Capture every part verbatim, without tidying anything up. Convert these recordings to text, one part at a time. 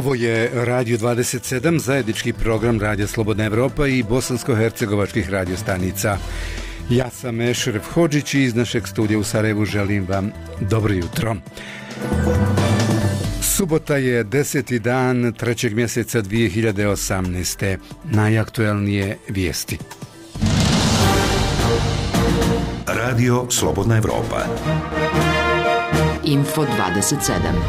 Ovo je Radio dvadeset sedam, zajednički program Radija Slobodna Evropa i bosansko-hercegovačkih radiostanica. Ja sam Ešref Hodžić i iz našeg studija u Sarajevu želim vam dobro jutro. Subota je deseti dan trećeg mjeseca dvije hiljade osamnaeste. Najaktuelnije vijesti. Radio Slobodna Evropa. Info dvadeset sedam.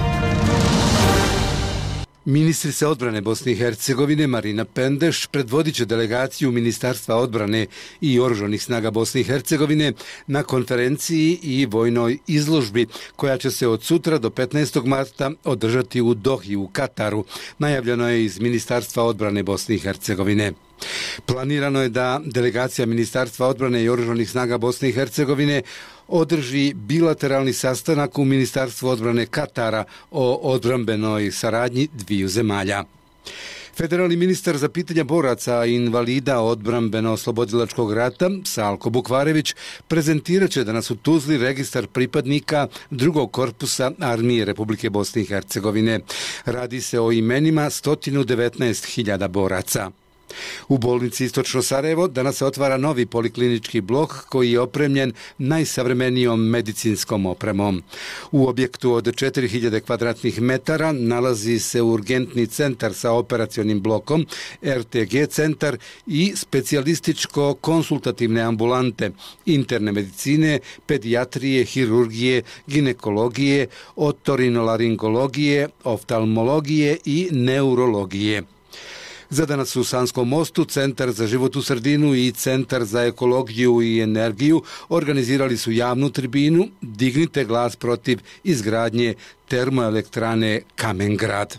Ministrica odbrane Bosne i Hercegovine Marina Pendeš predvodit će delegaciju Ministarstva odbrane i oružanih snaga Bosne i Hercegovine na konferenciji i vojnoj izložbi koja će se od sutra do petnaestog marta održati u Dohi u Kataru. Najavljeno je iz Ministarstva odbrane Bosne i Hercegovine. Planirano je da delegacija Ministarstva odbrane i oružanih snaga Bosne i Hercegovine održi bilateralni sastanak u Ministarstvu odbrane Katara o odbrambenoj saradnji dviju zemalja. Federalni ministar za pitanja boraca i invalida odbrambeno-oslobodilačkog rata Salko Bukvarević prezentirat će danas u Tuzli registar pripadnika drugog korpusa Armije Republike Bosne i Hercegovine. Radi se o imenima sto devetnaest hiljada boraca. U bolnici Istočno Sarajevo danas se otvara novi poliklinički blok koji je opremljen najsavremenijom medicinskom opremom. U objektu od četiri hiljade kvadratnih metara nalazi se urgentni centar sa operacionim blokom, er te ge centar i specijalističko-konsultativne ambulante, interne medicine, pedijatrije, hirurgije, ginekologije, otorinolaringologije, oftalmologije i neurologije. Za danas u Sanskom mostu Centar za životnu sredinu i Centar za ekologiju i energiju organizirali su javnu tribinu Dignite glas protiv izgradnje termoelektrane Kamen-Grad.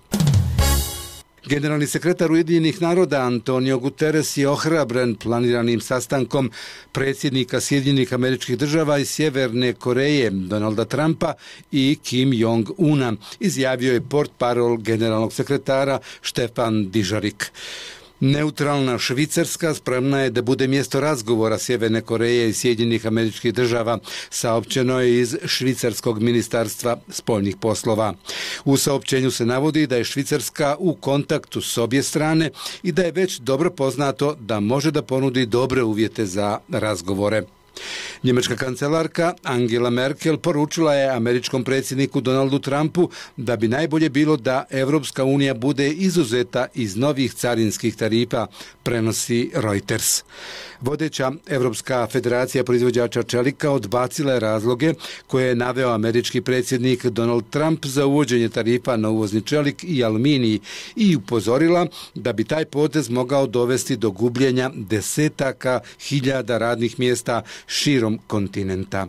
Generalni sekretar Ujedinjenih naroda Antonio Guterres je ohrabren planiranim sastankom predsjednika Sjedinjenih Američkih Država i Sjeverne Koreje Donalda Trumpa i Kim Jong-una, izjavio je portparol generalnog sekretara Štefan Dižarik. Neutralna Švicarska spremna je da bude mjesto razgovora Sjeverne Koreje i Sjedinjenih Američkih Država, saopćeno je iz švicarskog ministarstva spoljnih poslova. U saopćenju se navodi da je Švicarska u kontaktu s obje strane i da je već dobro poznato da može da ponudi dobre uvjete za razgovore. Njemačka kancelarka Angela Merkel poručila je američkom predsjedniku Donaldu Trumpu da bi najbolje bilo da Evropska unija bude izuzeta iz novih carinskih tarifa, prenosi Reuters. Vodeća Evropska federacija proizvođača čelika odbacila je razloge koje je naveo američki predsjednik Donald Trump za uvođenje tarifa na uvozni čelik i aluminij i upozorila da bi taj potez mogao dovesti do gubljenja desetaka hiljada radnih mjesta širom kontinenta.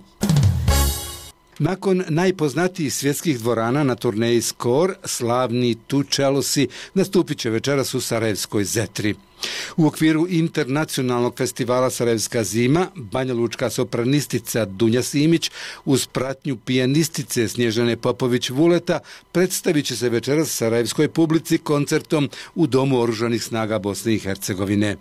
Nakon najpoznatijih svjetskih dvorana na turneji Skor, slavni Tu Čelosi nastupit će večeras u Sarajevskoj Zetri. U okviru internacionalnog festivala Sarajevska zima, banjalučka sopranistica Dunja Simić uz pratnju pijanistice Snježane Popović-Vuleta predstavit će se večeras sarajevskoj publici koncertom u Domu oružanih snaga Bosne i Hercegovine.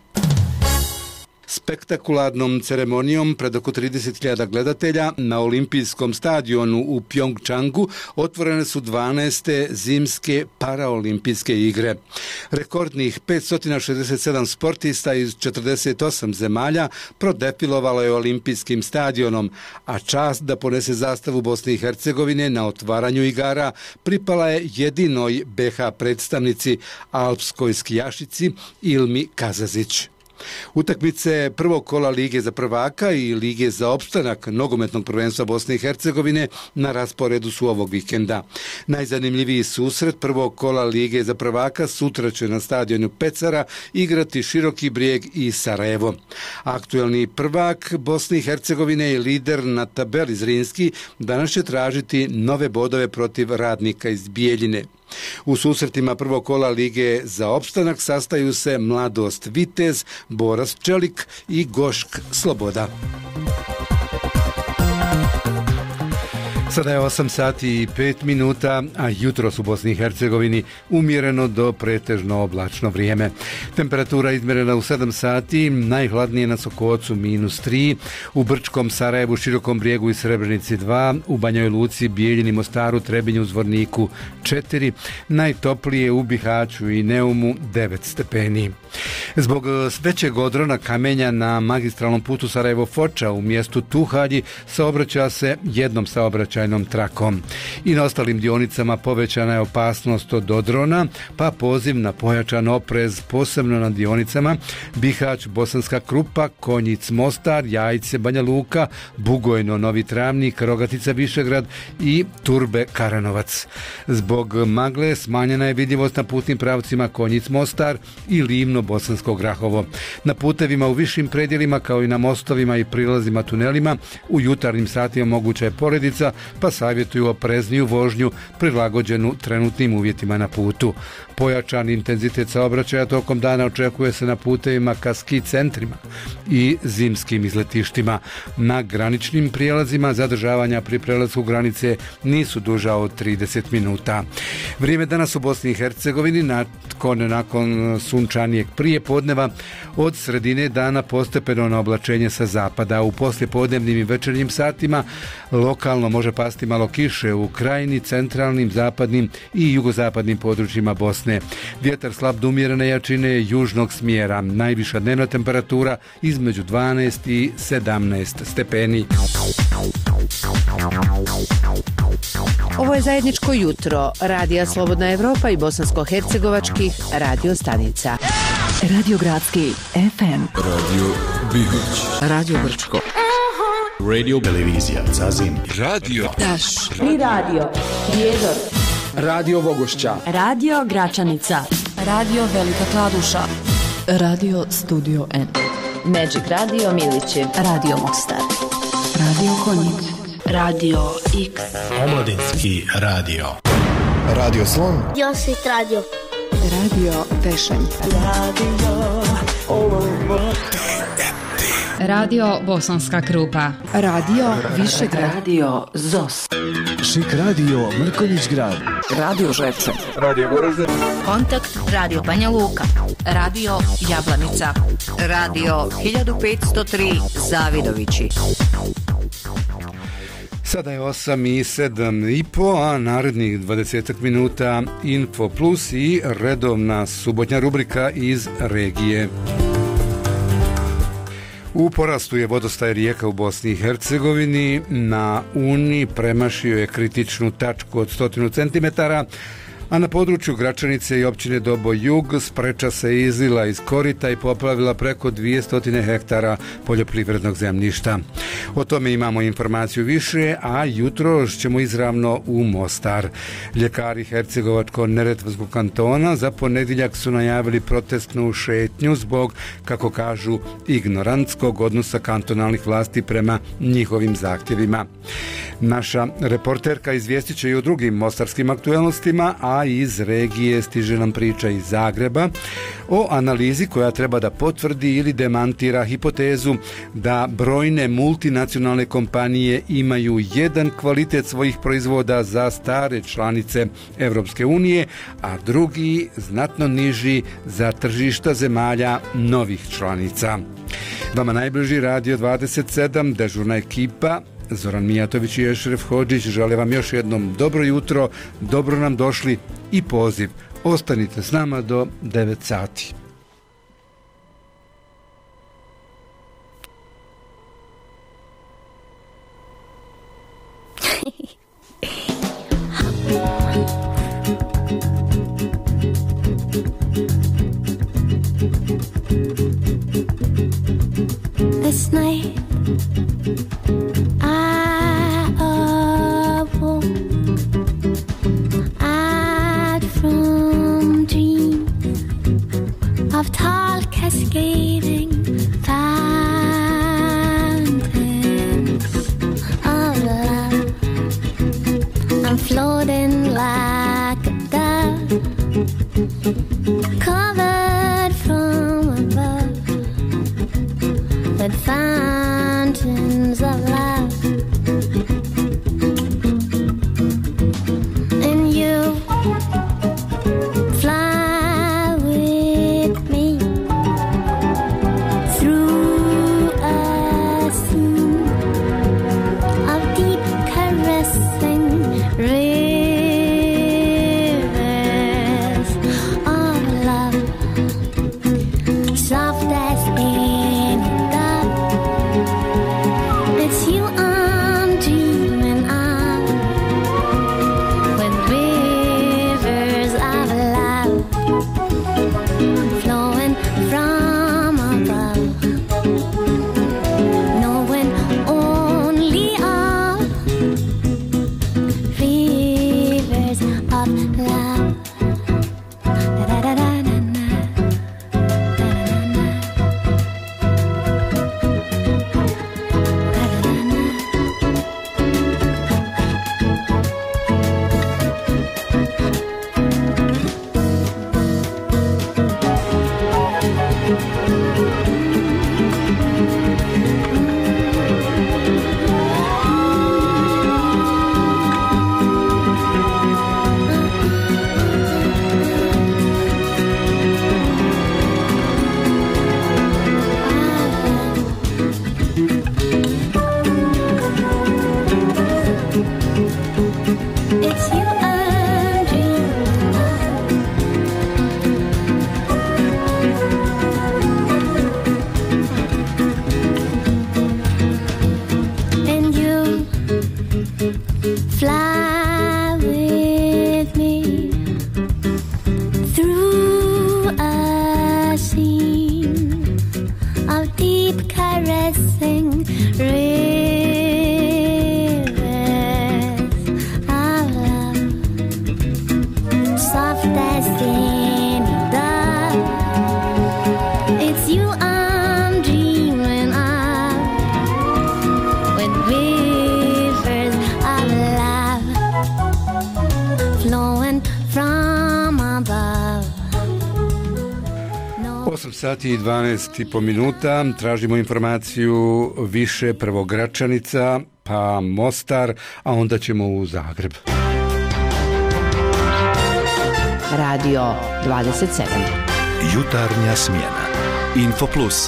Spektakularnom ceremonijom pred oko trideset hiljada gledatelja na olimpijskom stadionu u Pjongčangu otvorene su dvanaeste zimske paraolimpijske igre. Rekordnih petsto šezdeset sedam sportista iz četrdeset osam zemalja prodefilovalo je olimpijskim stadionom, a čast da ponese zastavu Bosne i Hercegovine na otvaranju igara pripala je jedinoj be ha predstavnici, alpskoj skijašici Ilmi Kazazić. Utakmice prvog kola Lige za prvaka i Lige za opstanak nogometnog prvenstva Bosne i Hercegovine na rasporedu su ovog vikenda. Najzanimljiviji susret prvog kola Lige za prvaka sutra će na stadionu Pecara igrati Široki Brijeg i Sarajevo. Aktuelni prvak Bosne i Hercegovine i lider na tabeli Zrinski danas će tražiti nove bodove protiv Radnika iz Bijeljine. U susretima prvog kola Lige za opstanak sastaju se Mladost Vitez, Boras Čelik i Gošk Sloboda. Sada je osam sati i pet minuta, a jutros u Bosni i Hercegovini umjereno do pretežno oblačno vrijeme. Temperatura izmjerena u sedam sati, najhladnije na Sokocu minus tri, u Brčkom, Sarajevu, Širokom Brijegu i Srebrenici dva, u Banjoj Luci, Bijeljini, Mostaru, Trebinju, Zvorniku četiri, najtoplije u Bihaću i Neumu devet stepeni. Zbog većeg odrona kamenja na magistralnom putu Sarajevo-Foča u mjestu Tuhalji saobraća se jednom saobraćajnom trakom. I na ostalim dionicama povećana je opasnost od odrona, pa poziv na pojačan oprez posebno na dionicama Bihać, Bosanska Krupa, Konjic, Mostar, Jajce, Banja Luka, Bugojno, Novi Travnik, Rogatica, Višegrad i Turbe, Karanovac. Zbog magle smanjena je vidljivost na putnim pravcima Konjic, Mostar i Livno, Bosansko Grahovo. Na putevima u višim predjelima kao i na mostovima i prilazima tunelima u jutarnjim satima moguća je poredica, pa savjetuju oprezniju vožnju prilagođenu trenutnim uvjetima na putu. Pojačan intenzitet saobraćaja tokom dana očekuje se na putevima ka ski centrima i zimskim izletištima. Na graničnim prijelazima zadržavanja pri prelasku granice nisu duža od trideset minuta. Vrijeme danas u Bosni i Hercegovini nakon, nakon sunčanijeg prije podneva od sredine dana postepeno na oblačenje sa zapada. U poslijepodnevnim i večernjim satima lokalno može pasti malo kiše u krajini, centralnim, zapadnim i jugozapadnim područjima Bosne. Vjetar slab do umjerene jačine južnog smjera. Najviša dnevna temperatura između dvanaest i sedamnaest stepeni. Ovo je zajedničko jutro Radija Slobodna Evropa i bosansko-hercegovačkih radio stanica. Radio Gradski F M, Radio Bihać, Radio Brčko, Radio Televizija Zazim, Radio Daš i Radio Prijedor, Radio Vogošća, Radio Gračanica, Radio Velika Kladuša, Radio Studio N, Magic Radio Milići, Radio Mostar, Radio Konjic, Radio X, Omladinski radio, Radio Slon, Josit Radio, Radio Pešen, Radio Radio Bosanska Krupa, Radio Višegrad, Radio Zos, Šik Radio Mrkonjić Grad, Radio Žepče, Radio Goražde, Kontakt Radio Banja Luka, Radio Jablanica, Radio hiljadu petsto tri Zavidovići. Sada je osam i sedam i po, a narednih dvadeset minuta Info Plus i redovna subotnja rubrika iz regije. U porastu je vodostaj rijeka u Bosni i Hercegovini. Na Uni premašio je kritičnu tačku od sto centimetara, a na području Gračanice i općine Dobo Jug spreča se izlila iz korita i poplavila preko dvjesto hektara poljoprivrednog zemljišta. O tome imamo informaciju više, a jutro ćemo izravno u Mostar. Ljekari Hercegovačko-neretvanskog kantona za ponedjeljak su najavili protestnu šetnju zbog, kako kažu, ignorantskog odnosa kantonalnih vlasti prema njihovim zahtjevima. Naša reporterka izvijestit će i o drugim mostarskim aktualnostima, a iz regije stiže nam priča iz Zagreba o analizi koja treba da potvrdi ili demantira hipotezu da brojne multinacionalne kompanije imaju jedan kvalitet svojih proizvoda za stare članice Europske unije, a drugi znatno niži za tržišta zemalja novih članica. Vama najbliži Radio dvadeset sedam, dežurna ekipa Zoran Mijatović i Ešref Hodžić žele vam još jednom dobro jutro, dobro nam došli i poziv. Ostanite s nama do devet sati. This night I awoke, I'd from dreams of tall cascading fountains of love. I'm floating like a dove, covered from above with fountains of love. caressing rivers of love, soft as any dove. It's you I'm dreaming of, with rivers of love flowing from above. osam sati i dvanaest i po minuta, tražimo informaciju više, prvo Gračanica, pa Mostar, a onda ćemo u Zagreb. Radio dvadeset sedam. Jutarnja smjena. Info Plus.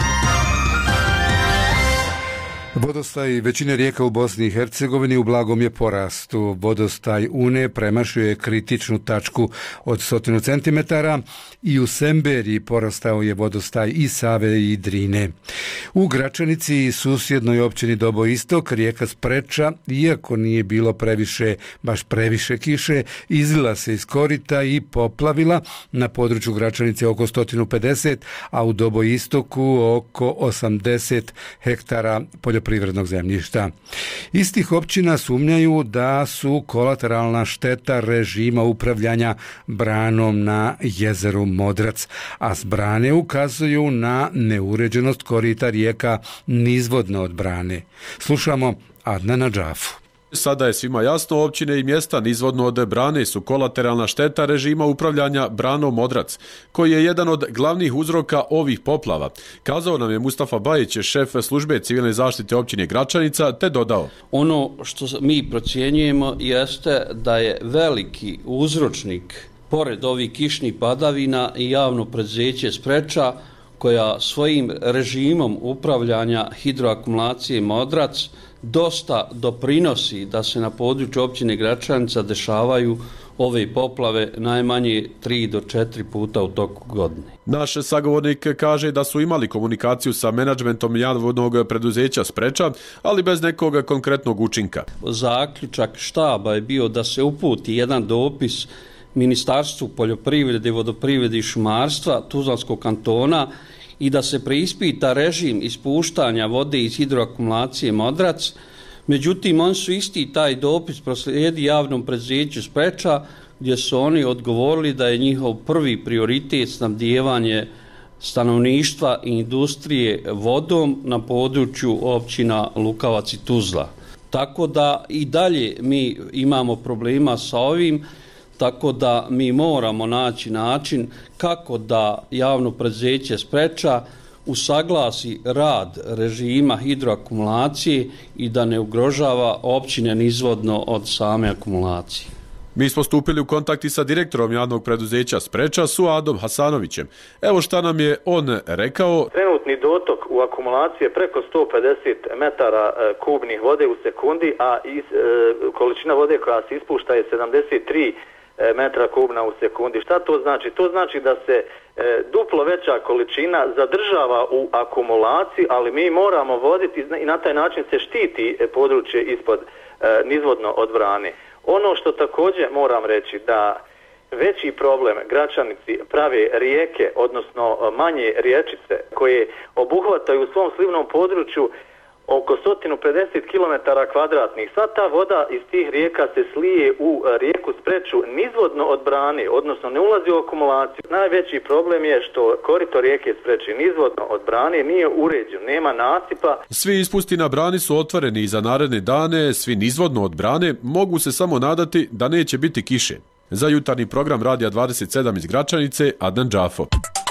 Vodostaj većine rijeka u Bosni i Hercegovini u blagom je porastu. Vodostaj Une premašio je kritičnu tačku od stotinu centimetara i u Semberiji porastao je vodostaj i Save i Drine. U Gračanici i susjednoj općini Dobo Istok rijeka Spreča, iako nije bilo previše, baš previše kiše, izlila se iz korita i poplavila. Na području Gračanice oko sto pedeset, a u Dobo Istoku oko osamdeset hektara poljoprivrednog zemljišta. Iz tih općina sumnjaju da su kolateralna šteta režima upravljanja branom na jezeru Modrac, a s brane ukazuju na neuređenost korita rijeka nizvodno od brane. Slušamo Adnana Džafu. Sada je svima jasno, općine i mjesta nizvodno od brane su kolateralna šteta režima upravljanja branom Modrac, koji je jedan od glavnih uzroka ovih poplava. Kazao nam je Mustafa Bajić, šef službe civilne zaštite općine Gračanica, te dodao: Ono što mi procjenjujemo jeste da je veliki uzročnik, pored ovih kišnih padavina, i javno preduzeće Spreča, koja svojim režimom upravljanja hidroakumulacije Modrac dosta doprinosi da se na području općine Gračanica dešavaju ove poplave najmanje tri do četiri puta u toku godine. Naš sagovornik kaže da su imali komunikaciju sa menadžmentom javnog preduzeća Spreča, ali bez nekog konkretnog učinka. Zaključak štaba je bio da se uputi jedan dopis Ministarstvu poljoprivrede, vodoprivrede i šumarstva Tuzlanskog kantona i da se preispita režim ispuštanja vode iz hidroakumulacije Modrac. Međutim, oni su isti taj dopis proslijedi javnom preduzeću Spreča, gdje su oni odgovorili da je njihov prvi prioritet snabdijevanje stanovništva i industrije vodom na području općina Lukavac i Tuzla. Tako da i dalje mi imamo problema sa ovim, tako da mi moramo naći način kako da javno preduzeće Spreča usaglasi rad režima hidroakumulacije i da ne ugrožava općine nizvodno od same akumulacije. Mi smo stupili u kontakt i sa direktorom javnog preduzeća Spreča, Suadom Hasanovićem. Evo šta nam je on rekao. Trenutni dotok u akumulacije je preko sto pedeset metara kubnih vode u sekundi, a iz, e, količina vode koja se ispušta je sedamdeset tri metra kubna u sekundi. Šta to znači? To znači da se e, duplo veća količina zadržava u akumulaciji, ali mi moramo voditi i na taj način se štiti područje ispod e, nizvodno od brane. Ono što također moram reći da veći problem Gračanici prave rijeke, odnosno manje riječice koje obuhvataju u svom slivnom području oko sto pedeset kilometara kvadratnih. Sad ta voda iz tih rijeka se slije u rijeku Spreču nizvodno od brane, odnosno ne ulazi u akumulaciju. Najveći problem je što korito rijeke Spreče nizvodno od brane nije uređen, nema nasipa. Svi ispusti na brani su otvoreni i za naredne dane, svi nizvodno od brane, mogu se samo nadati da neće biti kiše. Za jutarnji program Radija dvadeset sedam iz Gračanice, Adnan Džafo.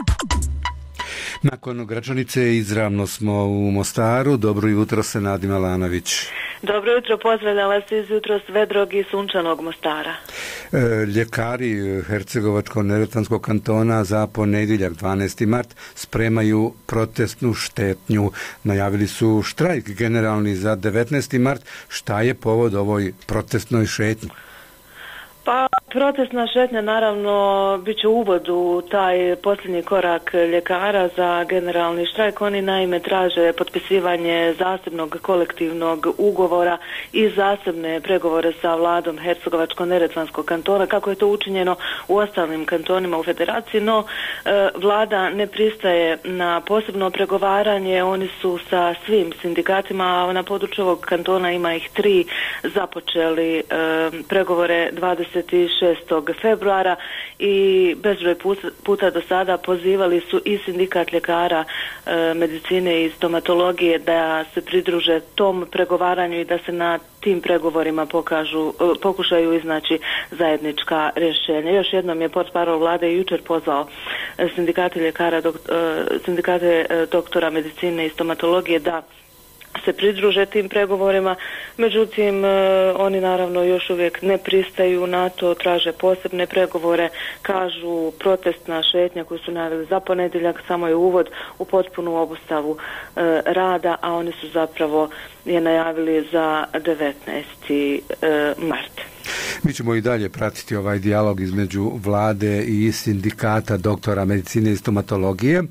Nakon Gračanice izravno smo u Mostaru. Dobro jutro, Senadi Malanović. Dobro jutro, pozdravljam vas iz jutros vedrog i sunčanog Mostara. E, ljekari Hercegovačko-neretvanskog kantona za ponedjeljak dvanaesti mart spremaju protestnu štetnju. Najavili su štrajk generalni za devetnaesti mart. Šta je povod ovoj protestnoj šetnji? Pa protestna šetnja naravno bit će uvod u taj posljednji korak ljekara za generalni štrajk. Oni naime traže potpisivanje zasebnog kolektivnog ugovora i zasebne pregovore sa vladom Hercegovačko-neretvanskog kantona, kako je to učinjeno u ostalim kantonima u federaciji, no e, vlada ne pristaje na posebno pregovaranje. Oni su sa svim sindikatima, a na području ovog kantona ima ih tri, započeli e, pregovore dvadeset šestog februara i bezbroj puta do sada pozivali su i sindikat ljekara e, medicine i stomatologije da se pridruže tom pregovaranju i da se na tim pregovorima pokažu, e, pokušaju iznaći zajednička rješenja. Još jednom je portparol vlade jučer pozvao sindikate ljekara, dok, e, sindikate e, doktora medicine i stomatologije da se pridruže tim pregovorima, međutim oni naravno još uvijek ne pristaju na to, traže posebne pregovore, kažu protestna šetnja koju su najavili za ponedjeljak samo je uvod u potpunu obustavu e, rada, a oni su zapravo je najavili za devetnaesti mart. Mi ćemo i dalje pratiti ovaj dijalog između vlade i sindikata doktora medicine i stomatologije,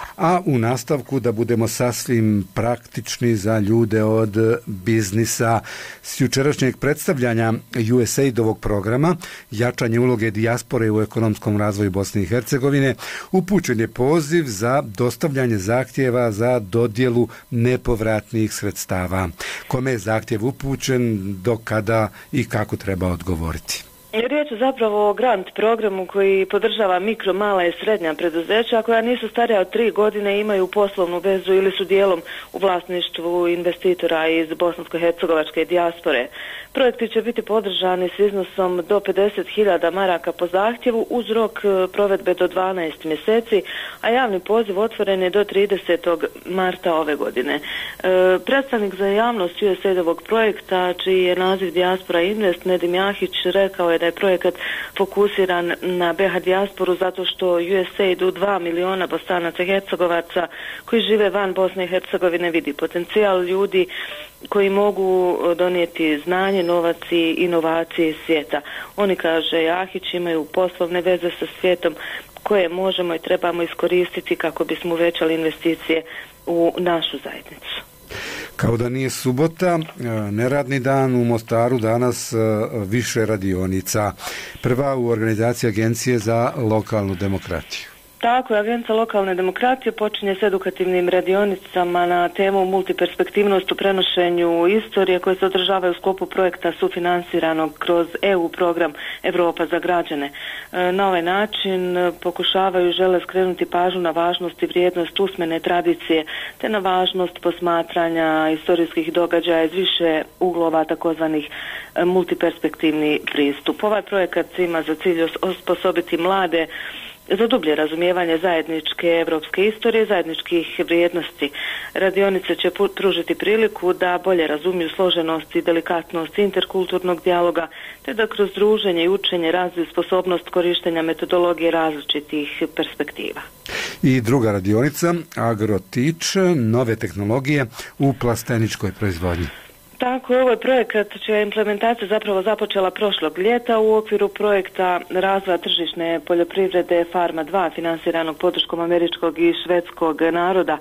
a u nastavku da budemo sasvim praktični za ljude od biznisa. S jučerašnjeg predstavljanja U S A I D-ovog programa jačanje uloge dijaspore u ekonomskom razvoju Bosne i Hercegovine upućen je poziv za dostavljanje zahtjeva za dodjelu nepovratnih sredstava. Kome je zahtjev upućen, do kada i kako treba odgovoriti? Riječ je zapravo o grant programu koji podržava mikro, mala i srednja preduzeća koja nisu starija od tri godine, imaju poslovnu vezu ili su dijelom u vlasništvu investitora iz bosansko-hercegovačke dijaspore. Projekti će biti podržani s iznosom do pedeset hiljada maraka po zahtjevu uz rok provedbe do dvanaest mjeseci, a javni poziv otvoren je do tridesetog marta ove godine. E, predstavnik za javnost U S A I D-ovog projekta, čiji je naziv Dijaspora Invest, Nedim Jahić, rekao je da je projekat fokusiran na B H dijasporu zato što U S A I D u dva miliona Bosanaca i Hercegovaca koji žive van Bosne i Hercegovine vidi potencijal ljudi koji mogu donijeti znanje, novac i inovacije iz svijeta. Oni, kaže Jahić, imaju poslovne veze sa svijetom koje možemo i trebamo iskoristiti kako bismo uvećali investicije u našu zajednicu. Kao da nije subota, neradni dan u Mostaru, danas više radionica. Prva u organizaciji Agencije za lokalnu demokratiju. Tako je, Agencija lokalne demokratije počinje s edukativnim radionicama na temu multiperspektivnost u prenošenju istorije koje se održavaju u sklopu projekta sufinansiranog kroz E U program Europa za građane. Na ovaj način pokušavaju i žele skrenuti pažnju na važnost i vrijednost usmene tradicije te na važnost posmatranja istorijskih događaja iz više uglova, takozvanih multiperspektivni pristup. Ovaj projekat ima za cilj osposobiti mlade za dublje razumijevanje zajedničke evropske istorije, zajedničkih vrijednosti. Radionice će pružiti priliku da bolje razumiju složenost i delikatnost interkulturnog dijaloga, te da kroz druženje i učenje razviju sposobnost korištenja metodologije različitih perspektiva. I druga radionica, Agrotič, nove tehnologije u plasteničkoj proizvodnji. Tako, ovaj projekat čija implementacija zapravo započela prošlog ljeta u okviru projekta razvoja tržišne poljoprivrede Farma dva, finansiranog podrškom američkog i švedskog naroda,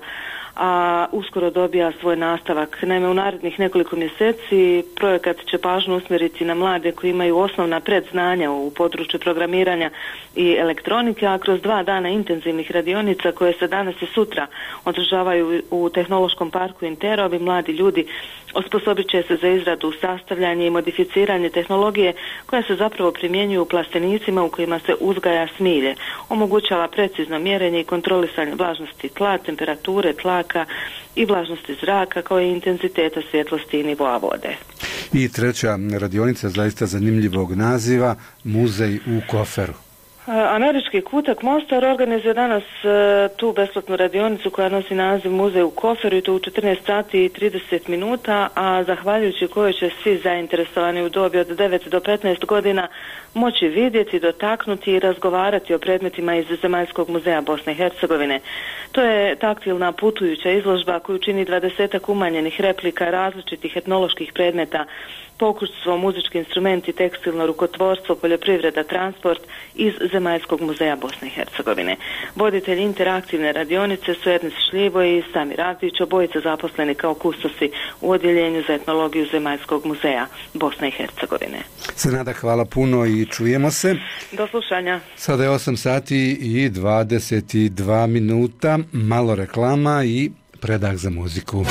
a uskoro dobija svoj nastavak. Naime, u narednih nekoliko mjeseci projekat će pažnju usmjeriti na mlade koji imaju osnovna predznanja u području programiranja i elektronike, a kroz dva dana intenzivnih radionica koje se danas i sutra održavaju u Tehnološkom parku Intero, ovi mladi ljudi osposobit će se za izradu, sastavljanje i modificiranje tehnologije koja se zapravo primjenjuju u plastenicima u kojima se uzgaja smilje. Omogućava precizno mjerenje i kontrolisanje vlažnosti tla, temperature tlaka i vlažnosti zraka kao i intenziteta svjetlosti i nivoa vode. I treća radionica zaista zanimljivog naziva, Muzej u koferu. Američki kutak Mostar organizuje danas tu besplatnu radionicu koja nosi naziv Muzej u koferu i to u četrnaest sati i trideset minuta, a zahvaljujući kojoj će svi zainteresovani u dobi od devet do petnaest godina moći vidjeti, dotaknuti i razgovarati o predmetima iz Zemaljskog muzeja Bosne i Hercegovine. To je taktilna putujuća izložba koju čini dvadesetak umanjenih replika različitih etnoloških predmeta, pokućstvo, muzički instrumenti, tekstilno rukotvorstvo, poljoprivreda, transport iz Zemaljskog muzeja Bosne i Hercegovine. Voditelji interaktivne radionice su Ernest Šljivo i Samir Avdić, obojica zaposleni kao kustosi u odjeljenju za etnologiju Zemaljskog muzeja Bosne i Hercegovine. Senada, hvala puno i čujemo se. Do slušanja. Sada je osam sati i dvadeset dva minuta, malo reklama i predah za muziku.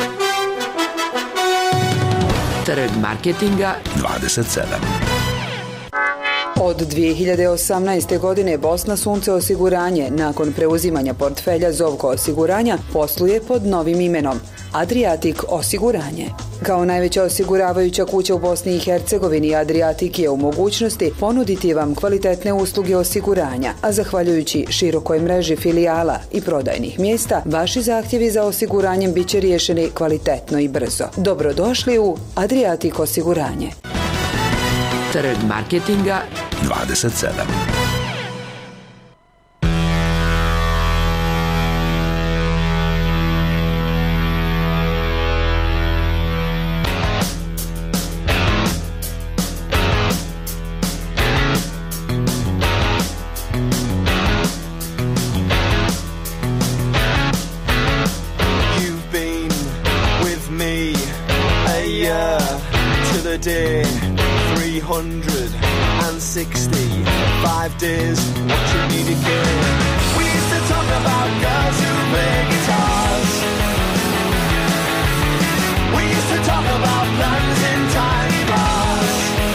Trg marketinga dvadeset sedam. Od dvije hiljade osamnaeste. godine Bosna Sunce osiguranje nakon preuzimanja portfelja Zovko osiguranja posluje pod novim imenom Adriatic osiguranje. Kao najveća osiguravajuća kuća u Bosni i Hercegovini, Adriatic je u mogućnosti ponuditi vam kvalitetne usluge osiguranja, a zahvaljujući širokoj mreži filijala i prodajnih mjesta, vaši zahtjevi za osiguranjem biće riješeni kvalitetno i brzo. Dobrodošli u Adriatic osiguranje. Trg marketinga dvadeset sedam. You've been with me a year to the day three hundred sixty-five days watching me decay. We used to talk about girls who play guitars. We used to talk about plans in tiny bars.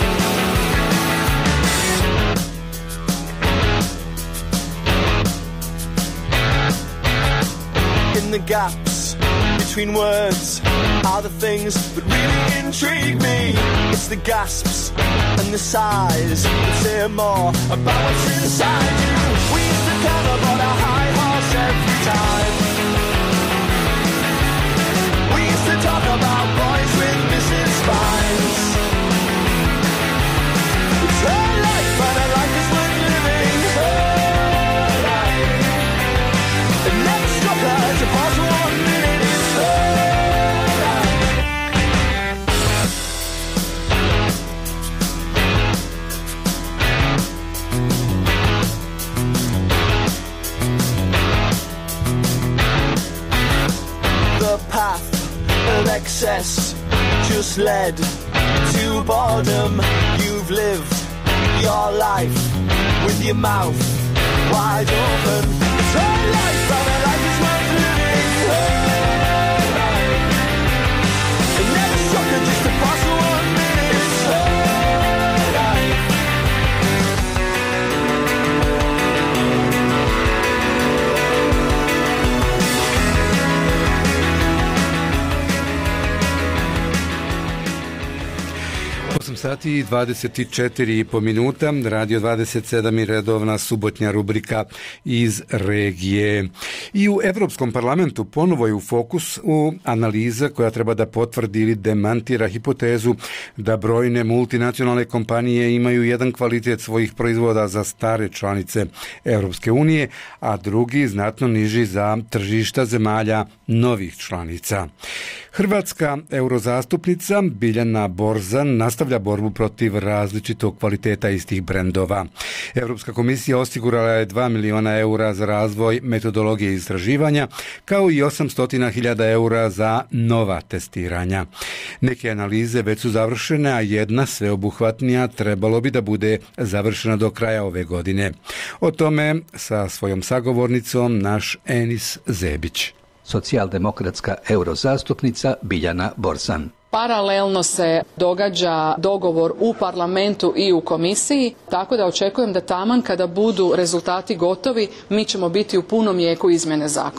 In the gaps between words are the things that really intrigue me. It's the gasps and the sighs that say more about what's inside you. We used to come aboard a high horse every time. We used to talk about boys with missing spines. It's her life, but her life is worth living. Her life. It never struck her to pause one minute. It's her life. The path of excess just led to boredom. You've lived your life with your mouth wide open. It's her life, but her life is worth living. Her life. It never struck her just to pass one minute. It's her life. osam sati i dvadeset četiri i po minuta, Radio dvadeset sedam i redovna subotnja rubrika iz regije. I u Evropskom parlamentu ponovo je u fokusu analiza koja treba da potvrdi ili demantira hipotezu da brojne multinacionalne kompanije imaju jedan kvalitet svojih proizvoda za stare članice Evropske unije, a drugi znatno niži za tržišta zemalja novih članica. Hrvatska eurozastupnica Biljana Borzan nastavlja borbu protiv različitog kvaliteta istih brendova. Europska komisija osigurala je dva miliona eura za razvoj metodologije istraživanja, kao i osamsto hiljada eura za nova testiranja. Neke analize već su završene, a jedna sveobuhvatnija trebalo bi da bude završena do kraja ove godine. O tome sa svojom sagovornicom naš Enis Zebić. Socijaldemokratska eurozastupnica Biljana Borzan. Paralelno se događa dogovor u parlamentu i u komisiji, tako da očekujem da taman kada budu rezultati gotovi, mi ćemo biti u punom jeku izmjene zakona.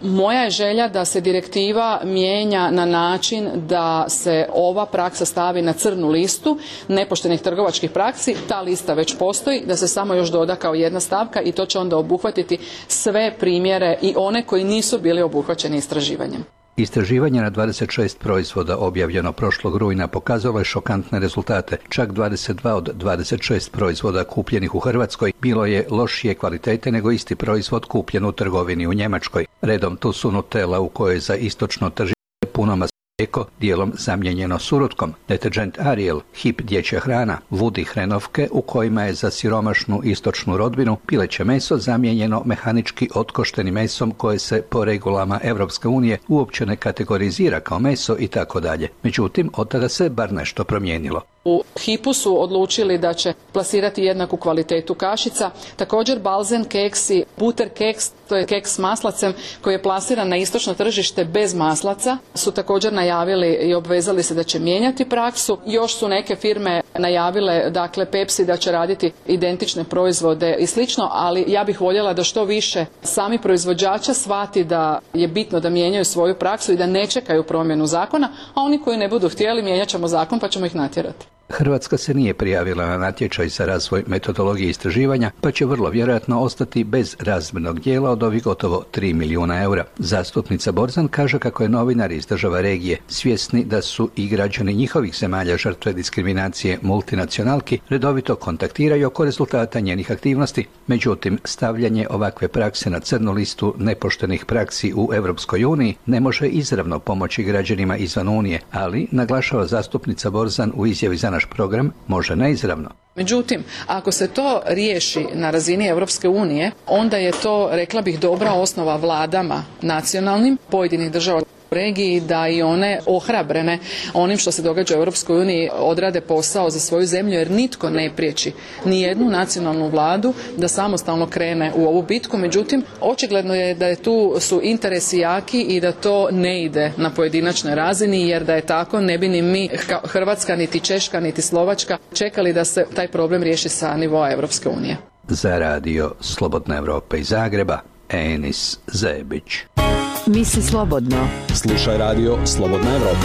Moja je želja da se direktiva mijenja na način da se ova praksa stavi na crnu listu nepoštenih trgovačkih praksi. Ta lista već postoji, da se samo još doda kao jedna stavka i to će onda obuhvatiti sve primjere i one koji nisu bili obuhvaćeni istraživanjem. Istraživanje na dvadeset šest proizvoda objavljeno prošlog rujna pokazalo je šokantne rezultate. Čak dvadeset dva od dvadeset šest proizvoda kupljenih u Hrvatskoj bilo je lošije kvalitete nego isti proizvod kupljen u trgovini u Njemačkoj. Redom tu su Nutella u kojoj za istočno tržište puno mlijeko, dijelom zamijenjeno surutkom, deterđent Ariel, Hip dječja hrana, Woody hrenovke u kojima je za siromašnu istočnu rodbinu pileće meso zamijenjeno mehanički otkoštenim mesom koje se po regulama Europske unije uopće ne kategorizira kao meso i tako dalje. Međutim, od tada se bar nešto promijenilo. U Hipu su odlučili da će plasirati jednaku kvalitetu kašica. Također Balzen keksi, Butter keks, to je keks s maslacem koji je plasiran na istočno tržište bez maslaca, su također najavili i obvezali se da će mijenjati praksu. Još su neke firme najavile, dakle Pepsi, da će raditi identične proizvode i slično, ali ja bih voljela da što više sami proizvođača shvati da je bitno da mijenjaju svoju praksu i da ne čekaju promjenu zakona, a oni koji ne budu htjeli mijenjat ćemo zakon pa ćemo ih natjerati. Hrvatska se nije prijavila na natječaj za razvoj metodologije istraživanja, pa će vrlo vjerojatno ostati bez razmjernog dijela od ovih gotovo tri milijuna eura. Zastupnica Borzan kaže kako je novinar iz država regije svjesni da su i građani njihovih zemalja žrtve diskriminacije multinacionalki, redovito kontaktiraju oko rezultata njenih aktivnosti. Međutim, stavljanje ovakve prakse na crnu listu nepoštenih praksi u Europskoj uniji ne može izravno pomoći građanima izvan Unije, ali, naglašava zastupnica Borzan u izjavi za naš program, može neizravno. Međutim, ako se to riješi na razini Europske unije, onda je to, rekla bih, dobra osnova vladama nacionalnim pojedinih država u regiji da i one ohrabrene onim što se događa u Europskoj uniji odrade posao za svoju zemlju, jer nitko ne priječi ni jednu nacionalnu vladu da samostalno krene u ovu bitku. Međutim, očigledno je da je tu su interesi jaki i da to ne ide na pojedinačnoj razini, jer da je tako ne bi ni mi, Hrvatska, niti Češka, niti Slovačka čekali da se taj problem riješi sa nivoa Europske unije. Za radio Slobodna Evropa iz Zagreba, Enis Zebić. Misli slobodno. Slušaj radio Slobodna Evropa.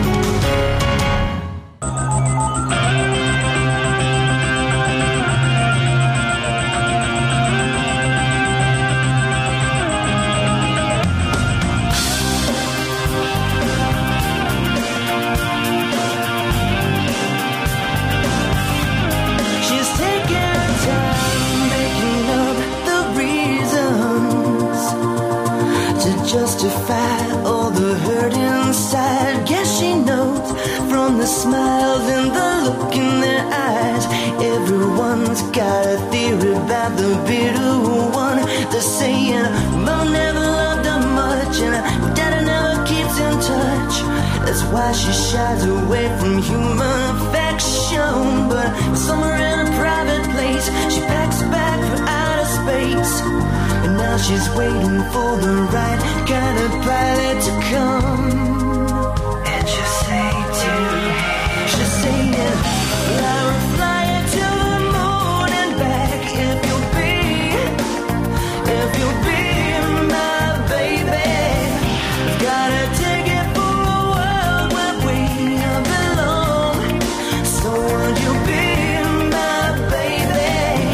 Justify all the hurt inside. Guess she knows from the smiles and the look in their eyes. Everyone's got a theory about the bitter one. They're saying mom never loved her much and daddy never keeps in touch. That's why she shies away from human affection. But somewhere in a private place, she packs back for outer space. And now she's waiting for the right kind of pilot to come. And she'll say to me, she'll say, I will fly you to the moon and back if you'll be, if you'll be my baby. Gotta take it for a world where we belong. So would you be my baby?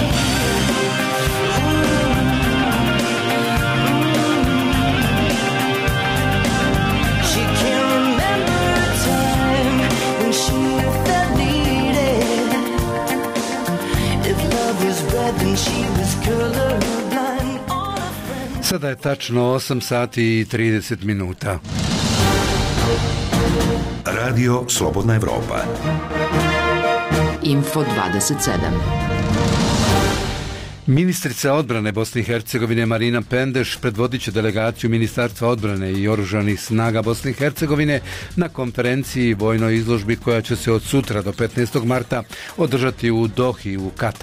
Sada je tačno osam sati i trideset minuta. Radio Slobodna Evropa. Info dvadeset sedam. Ministrica odbrane Bosne i Hercegovine Marina Pendeš predvodit će delegaciju Ministarstva odbrane i oružanih snaga Bosne i Hercegovine na konferenciji vojnoj izložbi koja će se od sutra do petnaestog marta održati u Dohi u Kataru.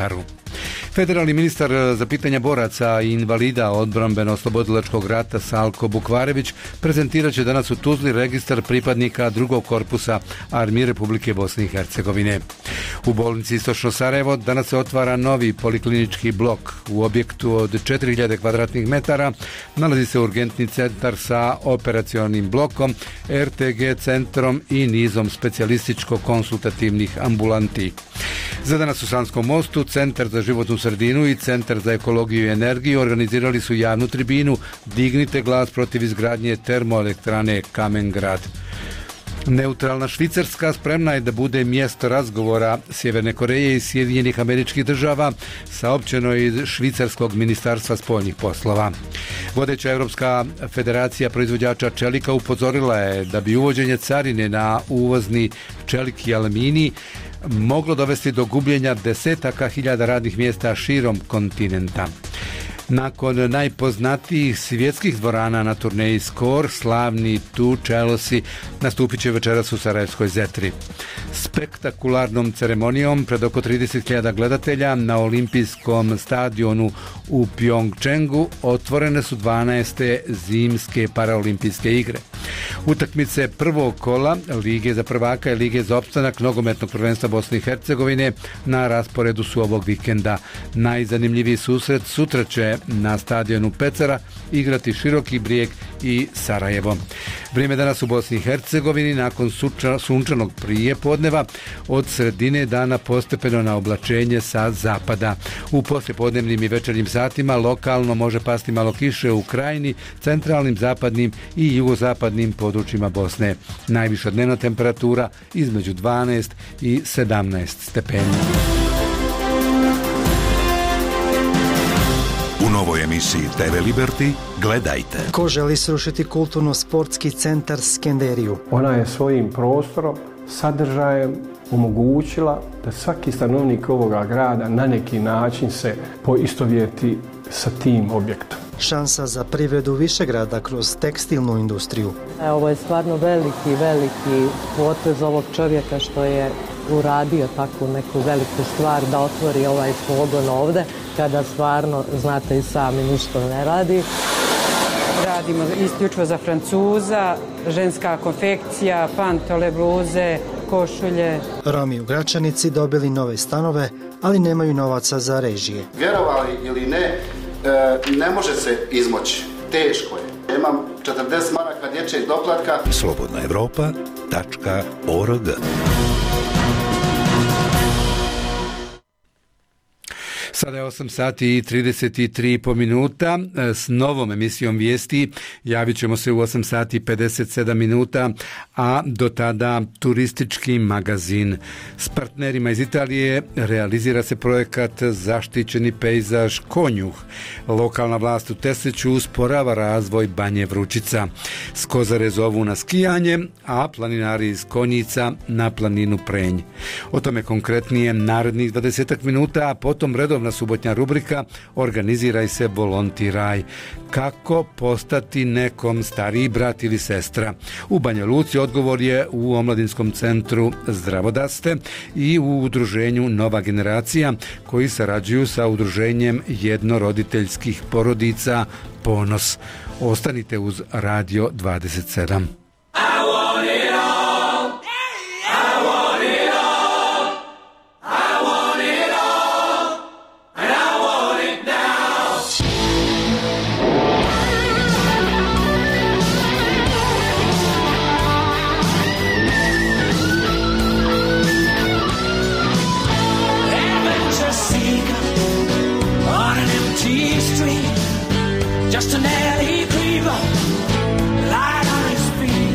Federalni ministar za pitanja boraca i invalida odbrambeno-oslobodilačkog rata Salko Bukvarević prezentirat će danas u Tuzli registar pripadnika drugog korpusa Armije Republike Bosne i Hercegovine. U bolnici Istočno Sarajevo danas se otvara novi poliklinički blok. U objektu od četiri hiljade kvadratnih metara nalazi se urgentni centar sa operacionim blokom, er te ge centrom i nizom specijalističko-konsultativnih ambulanti. Za danas u Sanskom mostu Centar za životnu sredinu i Centar za ekologiju i energiju organizirali su javnu tribinu Dignite glas protiv izgradnje termoelektrane Kamen Grad. Neutralna Švicarska spremna je da bude mjesto razgovora Sjeverne Koreje i Sjedinjenih Američkih Država, saopćeno iz Švicarskog ministarstva spoljnih poslova. Vodeća Europska federacija proizvođača čelika upozorila je da bi uvođenje carine na uvozni čelik i aluminij moglo dovesti do gubljenja desetaka hiljada radnih mjesta širom kontinenta. Nakon najpoznatijih svjetskih dvorana na turneji Skor, slavni Tu Chelsea nastupit će večeras u Sarajevskoj Zetri. Spektakularnom ceremonijom pred oko trideset hiljada gledatelja na olimpijskom stadionu u Pjongčengu otvorene su dvanaeste zimske paraolimpijske igre. Utakmice prvog kola Lige za prvaka i Lige za opstanak nogometnog prvenstva Bosne i Hercegovine na rasporedu su ovog vikenda. Najzanimljiviji susret sutra će na stadionu Pecera igrati Široki Brijeg i Sarajevo. Vrijeme danas u Bosni i Hercegovini nakon suča, sunčanog prijepodneva od sredine dana postepeno na oblačenje sa zapada. U poslijepodnevnim i večernjim satima lokalno može pasti malo kiše u krajini, centralnim, zapadnim i jugozapadnim područjima Bosne. Najviša dnevna temperatura između dvanaest i sedamnaest stepeni. U novoj emisiji te ve Liberty gledajte. Ko želi srušiti kulturno-sportski centar Skenderiju? Ona je svojim prostorom, sadržajem omogućila da svaki stanovnik ovoga grada na neki način se poistovjeti sa tim objektom. Šansa za privredu Višegrada kroz tekstilnu industriju. Ovo je stvarno veliki, veliki potez ovog čovjeka što je uradio takvu neku veliku stvar da otvori ovaj pogon ovde, kada stvarno, znate i sami, ništa ne radi. Radimo isključivo za Francuza, ženska konfekcija, pantole, bluze, košulje. Romi u Gračanici dobili nove stanove, ali nemaju novaca za režije. Vjerovali ili ne, ne može se izmoći. Teško je. Imam četrdeset maraka dječjeg doplatka. slobodna evropa tačka org. Sada je osam sati i trideset tri po minuta. S novom emisijom vijesti javit ćemo se u osam sati i pedeset sedam minuta, a do tada turistički magazin. S partnerima iz Italije realizira se projekat Zaštićeni pejzaž Konjuh. Lokalna vlast u Tesliću usporava razvoj Banje Vručica. S Kozare zovu na skijanje, a planinari iz Konjica na planinu Prenj. O tome konkretnije narednih dvadesetak minuta, a potom redovna subotnja rubrika Organiziraj se, volontiraj. Kako postati nekom stariji brat ili sestra? U Banja Luci odgovor je u Omladinskom centru Zdravodaste i u udruženju Nova generacija, koji sarađuju sa udruženjem jednoroditeljskih porodica Ponos. Ostanite uz Radio dvadeset sedam. Just an alley creeper, light on his feet.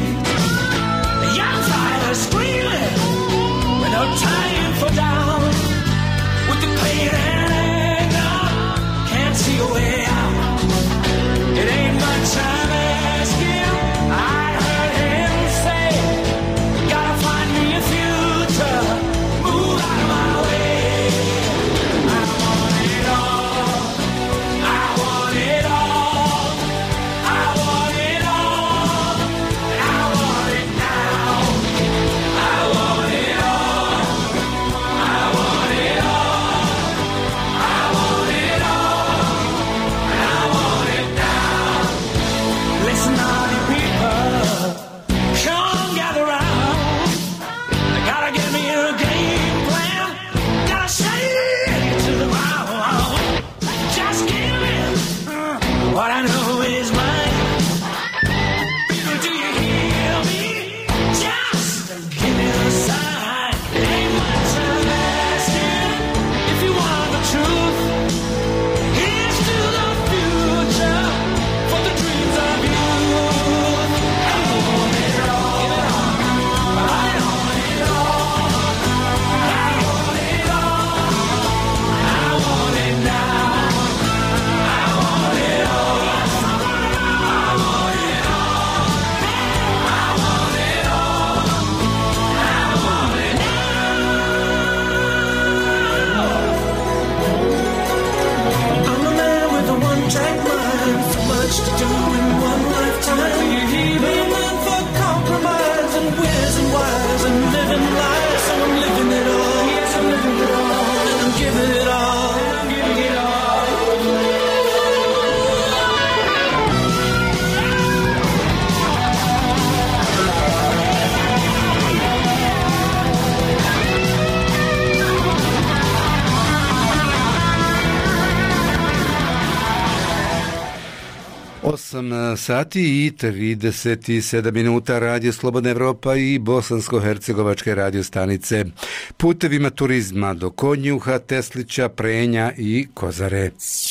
osam sati i trideset sedam minuta. Radio Slobodna Evropa i bosansko-hercegovačke radio stanice. Putevima turizma do Konjuha, Teslića, Prenja i Kozare.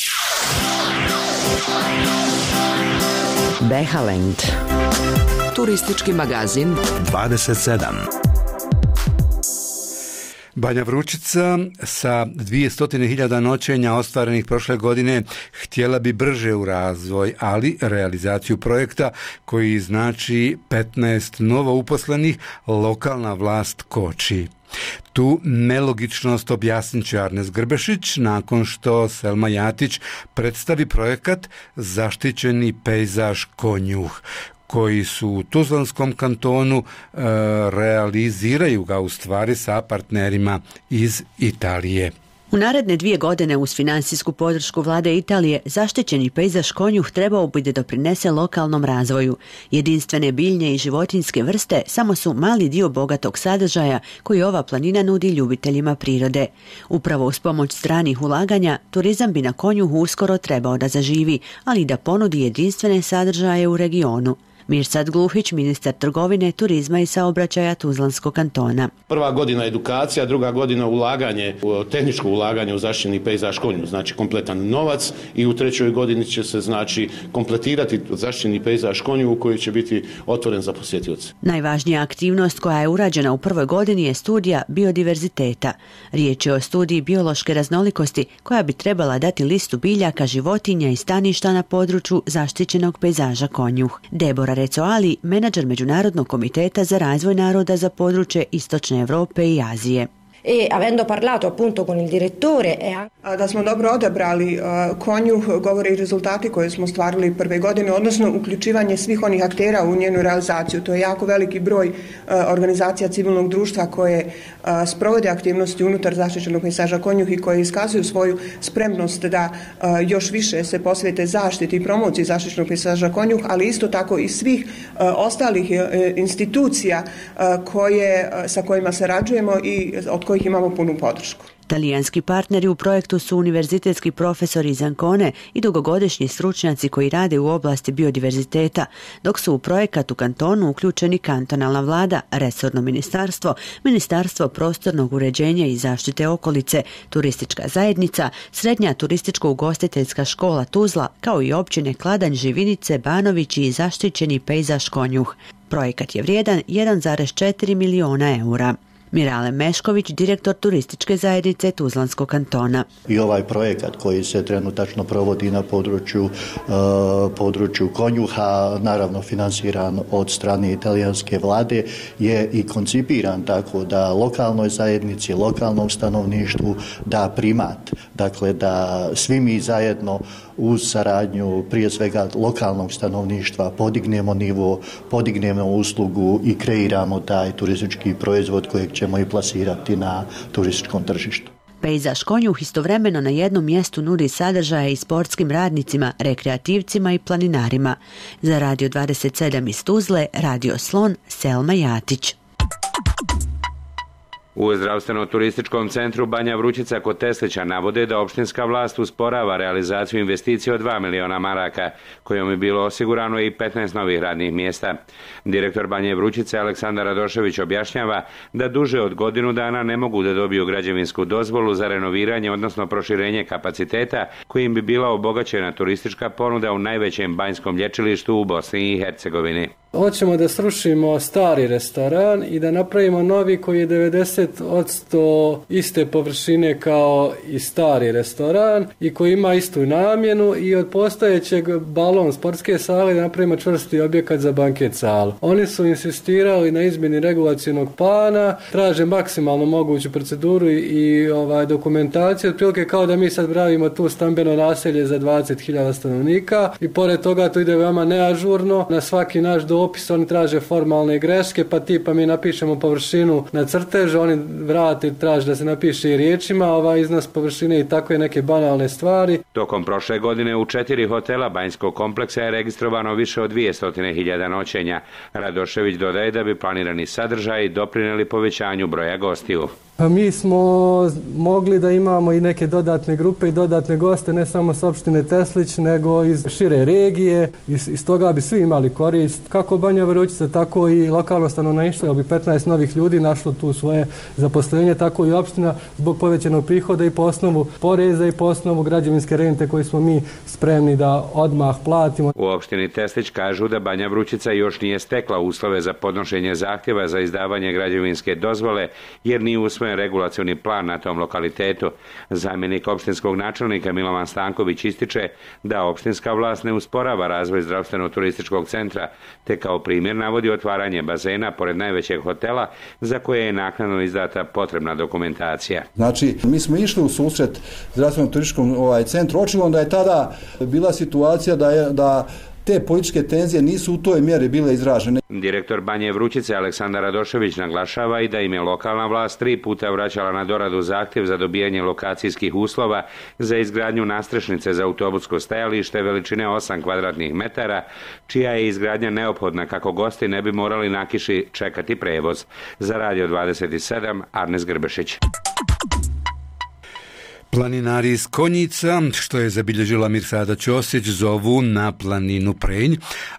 Behalend. Turistički magazin dvadeset sedam. Banja Vručica sa dvjesto hiljada noćenja ostvarenih prošle godine htjela bi brže u razvoj, ali realizaciju projekta koji znači petnaest novo uposlenih lokalna vlast koči. Tu nelogičnost objasnit će Arnes Grbešić nakon što Selma Jatić predstavi projekat Zaštićeni pejzaž Konjuh, koji su u Tuzlanskom kantonu e, realiziraju ga u stvari sa partnerima iz Italije. U naredne dvije godine uz finansijsku podršku vlade Italije zaštićeni pejzaž Konjuh trebao bi da doprinese lokalnom razvoju. Jedinstvene biljne i životinjske vrste samo su mali dio bogatog sadržaja koji ova planina nudi ljubiteljima prirode. Upravo uz pomoć stranih ulaganja, turizam bi na Konjuhu uskoro trebao da zaživi, ali i da ponudi jedinstvene sadržaje u regionu. Mirsad Gluhić, ministar trgovine, turizma i saobraćaja Tuzlanskog kantona. Prva godina edukacija, druga godina ulaganje, tehničko ulaganje u zaštićeni pejzaž Konjuh, znači kompletan novac, i u trećoj godini će se znači kompletirati zaštićeni pejzaž Konjuh koji će biti otvoren za posjetioce. Najvažnija aktivnost koja je urađena u prvoj godini je studija biodiverziteta. Riječ je o studiji biološke raznolikosti koja bi trebala dati listu biljaka, životinja i staništa na području zaštićenog pejzaža Konjuh. Debora Recoali, menadžer Međunarodnog komiteta za razvoj naroda za područje Istočne Evrope i Azije. E avendo parlato appunto con il direttore e da smo dobro odabrali uh, Konjuh govore i rezultati koje smo ostvarili prve godine, odnosno uključivanje svih onih aktera u njenu realizaciju. To je jako veliki broj uh, organizacija civilnog društva koje uh, sprovode aktivnosti unutar zaštićenog pejzaža Konjuh i koje iskazuju svoju spremnost da uh, još više se posvete zaštiti i promociji zaštićenog pejzaža Konjuh, ali isto tako i svih uh, ostalih uh, institucija uh, koje, uh, sa kojima sarađujemo i od kojih imamo punu podršku. Talijanski partneri u projektu su univerzitetski profesori iz Ancone i dugogodišnji stručnjaci koji rade u oblasti biodiverziteta, dok su u projekat u kantonu uključeni kantonalna vlada, resorno ministarstvo, ministarstvo prostornog uređenja i zaštite okolice, turistička zajednica, srednja turističko-ugostiteljska škola Tuzla, kao i općine Kladanj, Živinice, Banovići i zaštićeni pejzaž Konjuh. Projekat je vrijedan jedan zarez četiri miliona eura. Mirale Mešković, direktor turističke zajednice Tuzlanskog kantona. I ovaj projekat koji se trenutačno provodi na području, uh, području Konjuha, naravno finansiran od strane italijanske vlade, je i koncipiran tako da lokalnoj zajednici, lokalnom stanovništvu da primat. Dakle, da svi mi zajedno uz saradnju prije svega lokalnog stanovništva podignemo nivo, podignemo uslugu i kreiramo taj turistički proizvod kojeg ćemo i plasirati na turističkom tržištu. Pejzaž Konjuh istovremeno na jednom mjestu nudi sadržaje i sportskim radnicima, rekreativcima i planinarima. Za Radio dvadeset sedam iz Tuzle, Radio Slon, Selma Jatić. U zdravstveno-turističkom centru Banja Vručica kod Teslića navode da opštinska vlast usporava realizaciju investicije od dva miliona maraka, kojom je bilo osigurano i petnaest novih radnih mjesta. Direktor Banje Vručice Aleksandar Radošević objašnjava da duže od godinu dana ne mogu da dobiju građevinsku dozvolu za renoviranje, odnosno proširenje kapaciteta, kojim bi bila obogaćena turistička ponuda u najvećem banjskom lječilištu u Bosni i Hercegovini. Hoćemo da srušimo stari restoran i da napravimo novi koji je devedeset posto iste površine kao i stari restoran i koji ima istu namjenu, i od postojećeg balon sportske sale da napravimo čvrsti objekat za banket salu. Oni su insistirali na izmjeni regulacionog plana, traže maksimalno moguću proceduru i, i ovaj, dokumentaciju, otprilike kao da mi sad pravimo tu stambeno naselje za dvadeset hiljada stanovnika, i pored toga to ide veoma neažurno. Na svaki naš dopis oni traže formalne greške, pa tipa mi napišemo površinu na crtežu, oni oni vrate, traže da se napiše i riječima, ovaj iznos površine i takve neke banalne stvari. Tokom prošle godine u četiri hotela Banjskog kompleksa je registrovano više od dvjesto hiljada noćenja. Radošević dodaje da bi planirani sadržaji doprinijeli povećanju broja gostiju. Mi smo mogli da imamo i neke dodatne grupe i dodatne goste, ne samo s opštine Teslić, nego iz šire regije. Iz, iz toga bi svi imali korist. Kako Banja Vrujčica, tako i lokalno stanovništvo, bi petnaest novih ljudi našlo tu svoje zaposlenje, tako i opština zbog povećanog prihoda i po osnovu poreza i po osnovu građevinske rente koje smo mi spremni da odmah platimo. U opštini Teslić kažu da Banja Vrujčica još nije stekla uslove za podnošenje zahtjeva za izdavanje građevinske dozvole, jer nije usvojen regulacioni plan na tom lokalitetu. Zamjenik opštinskog načelnika Milovan Stanković ističe da opštinska vlast ne usporava razvoj zdravstveno-turističkog centra, te kao primjer navodi otvaranje bazena pored najvećeg hotela za koje je naknadno izdata potrebna dokumentacija. Znači, mi smo išli u susret zdravstveno-turističkom ovaj, centru, očigledno da je tada bila situacija da je da te političke tenzije nisu u toj mjeri bile izražene. Direktor Banje Vrućice Aleksandar Radošević naglašava i da im je lokalna vlast tri puta vraćala na doradu zahtjev za dobijanje lokacijskih uslova za izgradnju nastrešnice za autobusko stajalište veličine osam kvadratnih metara, čija je izgradnja neophodna kako gosti ne bi morali na kiši čekati prevoz. Za Radio dvadeset sedam, Arnes Grbešić. Planinari iz Konjica, što je zabilježila Mirsada Ćosić, zovu na planinu Prenj,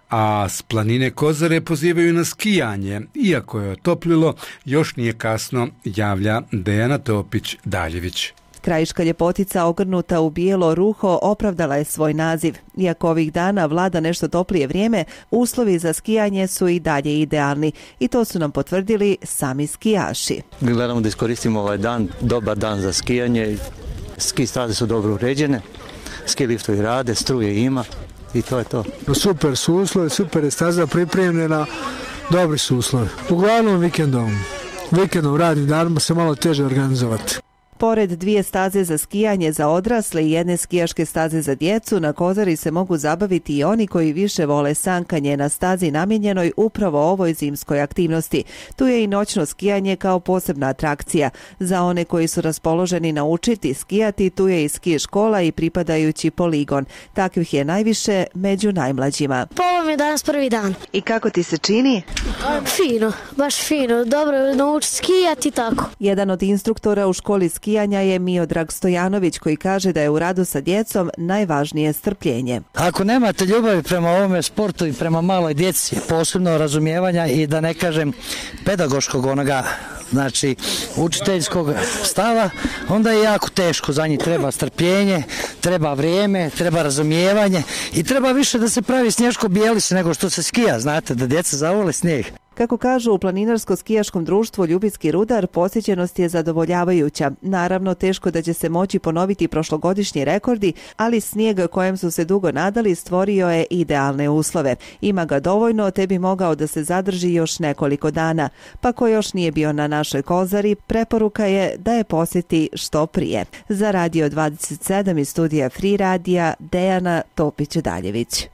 a s planine Kozare pozivaju na skijanje. Iako je otoplilo, još nije kasno, javlja Dejana Topić-Daljević. Krajiška ljepotica ogrnuta u bijelo ruho opravdala je svoj naziv. Iako ovih dana vlada nešto toplije vrijeme, uslovi za skijanje su i dalje idealni i to su nam potvrdili sami skijaši. Gledamo da iskoristimo ovaj dan, dobar dan za skijanje. Ski staze su dobro uređene, ski liftovi rade, struje ima i to je to. Super su uslovi, super je staza pripremljena, dobri su uslovi. Uglavnom vikendom, vikendom radnim danima se malo teže organizovati. Pored dvije staze za skijanje za odrasle i jedne skijaške staze za djecu, na Kozari se mogu zabaviti i oni koji više vole sankanje na stazi namijenjenoj upravo ovoj zimskoj aktivnosti. Tu je i noćno skijanje kao posebna atrakcija. Za one koji su raspoloženi naučiti skijati, tu je i ski škola i pripadajući poligon. Takvih je najviše među najmlađima. Ovo mi je danas prvi dan. I kako ti se čini? Fino, baš fino. Dobro je naučiti skijati i tako. Jedan od instruktora u školi skijanja je Miodrag Stojanović, koji kaže da je u radu sa djecom najvažnije strpljenje. Ako nemate ljubavi prema ovome sportu i prema maloj djeci, posebno razumijevanja i da ne kažem pedagoškog onoga, znači učiteljskog stava, onda je jako teško. Za njih treba strpljenje, treba vrijeme, treba razumijevanje i treba više da se pravi snješko bijelice nego što se skija, znate, da djeca zavole snijeg. Kako kažu u Planinarsko-skijaškom društvu Ljubitski rudar, posjećenost je zadovoljavajuća. Naravno, teško da će se moći ponoviti prošlogodišnji rekordi, ali snijeg kojem su se dugo nadali stvorio je idealne uslove. Ima ga dovoljno, te bi mogao da se zadrži još nekoliko dana. Pa ko još nije bio na našoj Kozari, preporuka je da je posjeti što prije. Za Radio dvadeset sedam iz studija Free Radija, Dejana Topić-Daljević.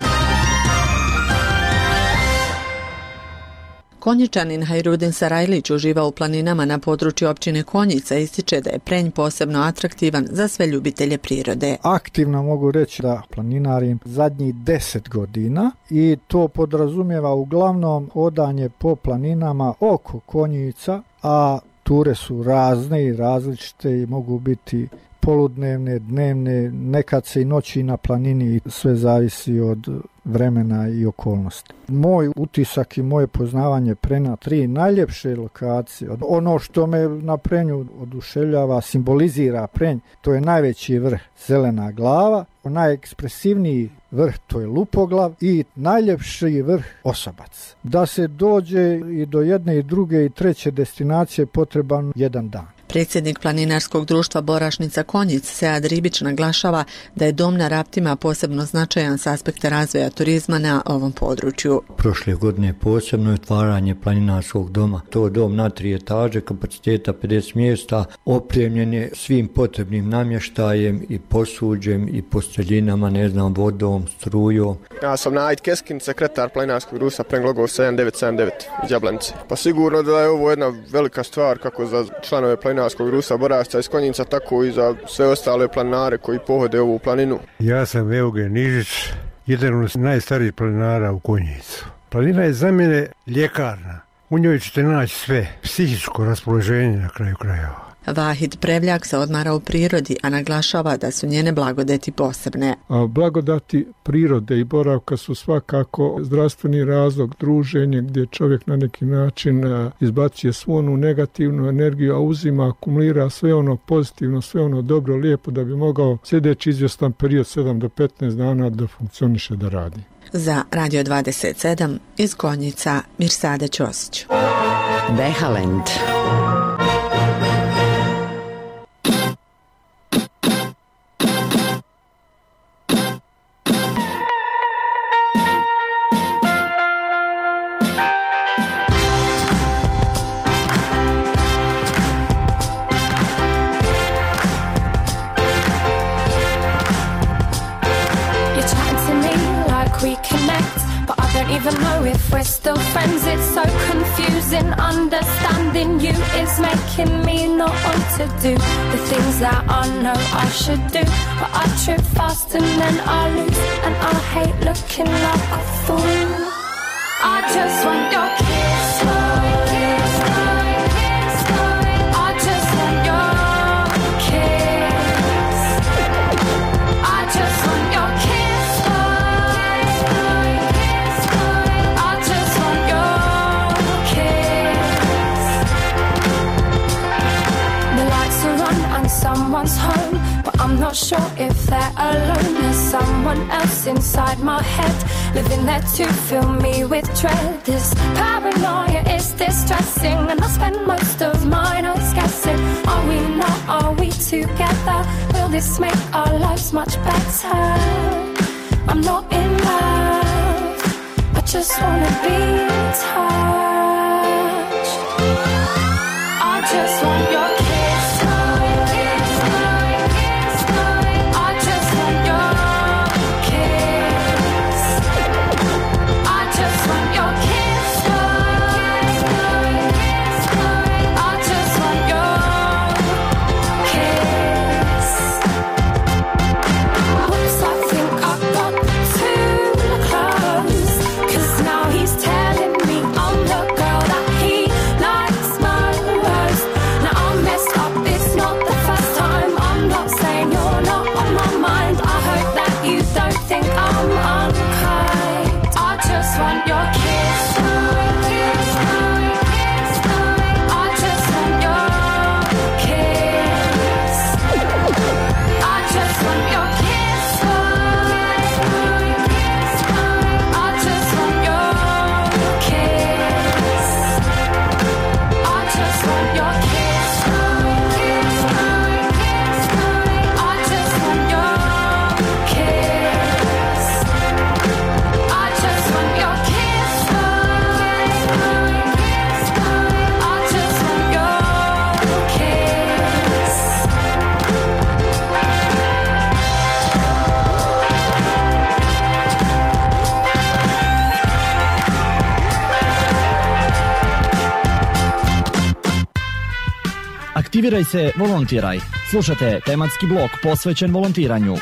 Konjičanin Hajrudin Sarajlić uživa u planinama na području općine Konjica, ističe da je Prenj posebno atraktivan za sve ljubitelje prirode. Aktivno mogu reći da planinarim zadnjih deset godina i to podrazumijeva uglavnom hodanje po planinama oko Konjica, a ture su razne i različite i mogu biti poludnevne, dnevne, nekad se i noći na planini, sve zavisi od vremena i okolnosti. Moj utisak i moje poznavanje Prenja, tri najljepše lokacije, ono što me na Prenju oduševljava, simbolizira Prenj, to je najveći vrh Zelena glava, najekspresivniji vrh to je Lupoglav i najljepši vrh Osobac. Da se dođe i do jedne i druge i treće destinacije potreban jedan dan. Predsjednik planinarskog društva Borašnica Konjic, Sead Ribić, naglašava da je dom na Raptima posebno značajan s aspekta razvoja turizma na ovom području. Prošle godine posebno je otvaranje planinarskog doma. To je dom na tri etaže, kapaciteta pedeset mjesta, opremljen je svim potrebnim namještajem i posuđem i posteljinama, ne znam, vodom, strujom. Ja sam Najt Keskin, sekretar planinarskog društva Prenglogov sedam devet sedam devet iz Jablanice. Pa sigurno da je ovo jedna velika stvar kako za članove planinarskog društva Borašca iz Konjica, tako i za sve ostale planinare koji pohode ovu planinu. Ja sam Eugen Nižić, jedan od najstarijih planinara u Konjicu. Planina je za mene ljekarna. U njoj ćete naći sve, psihičko raspoloženje na kraju krajeva. Vahid Prevljak se odmara u prirodi, a naglašava da su njene blagodeti posebne. A blagodati prirode i boravka su svakako zdravstveni razlog, druženje gdje čovjek na neki način izbacuje svu onu negativnu energiju, a uzima, akumulira sve ono pozitivno, sve ono dobro, lijepo da bi mogao sljedeći izvjestan period sedam do petnaest dana da funkcioniše, da radi. Za Radio dvadeset sedam iz Konjica, Mirsada Ćosić. Behalend. Even know if we're still friends, it's so confusing. Understanding you is making me not want to do the things that I know I should do. But I trip fast and then I lose, and I hate looking like a fool. I just want your kiss, my kiss, my kiss, my. I just want your kiss. I just want your kiss. Someone's home, but I'm not sure if they're alone. There's someone else inside my head, living there to fill me with dread. This paranoia is distressing, and I spend most of my nights guessing. Are we not, are we together? Will this make our lives much better? I'm not in love, I just wanna be touched. I just want your kiss. Aktiviraj se, volontiraj. Slušate tematski blok posvećen volontiranju.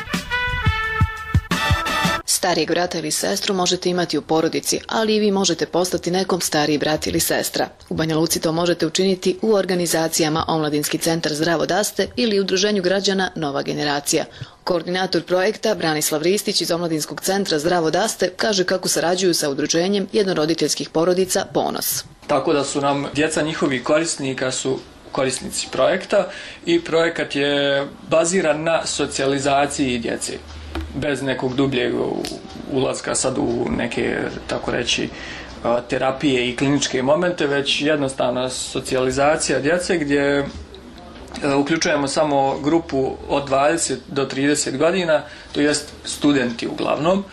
Starijeg brata ili sestru možete imati u porodici, ali i vi možete postati nekom stariji brat ili sestra. U Banja Luci to možete učiniti u organizacijama Omladinski centar Zdravo daste ili Udruženju građana Nova generacija. Koordinator projekta Branislav Ristić iz Omladinskog centra Zdravo daste kaže kako sarađuju sa udruženjem jednoroditeljskih porodica Ponos. Tako da su nam djeca njihovih korisnika su korisnici projekta i projekat je baziran na socijalizaciji djece. Bez nekog dubljeg ulaska sad u neke, tako reći, terapije i kliničke momente, već jednostavna socijalizacija djece gdje uključujemo samo grupu od dvadeset do trideset godina, to jest studenti uglavnom,